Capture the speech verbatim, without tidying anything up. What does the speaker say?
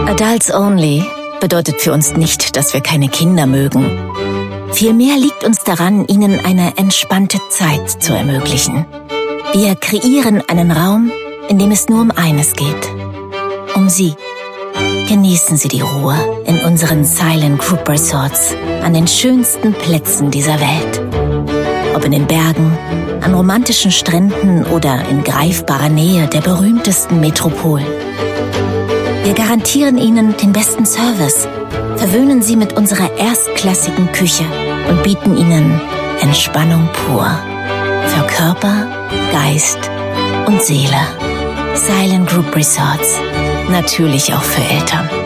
Adults Only bedeutet für uns nicht, dass wir keine Kinder mögen. Vielmehr liegt uns daran, ihnen eine entspannte Zeit zu ermöglichen. Wir kreieren einen Raum, in dem es nur um eines geht. Um sie. Genießen Sie die Ruhe in unseren Silent Group Resorts an den schönsten Plätzen dieser Welt. Ob in den Bergen, an romantischen Stränden oder in greifbarer Nähe der berühmtesten Metropolen. Wir garantieren Ihnen den besten Service, verwöhnen Sie mit unserer erstklassigen Küche und bieten Ihnen Entspannung pur. Für Körper, Geist und Seele. Silent Group Resorts. Natürlich auch für Eltern.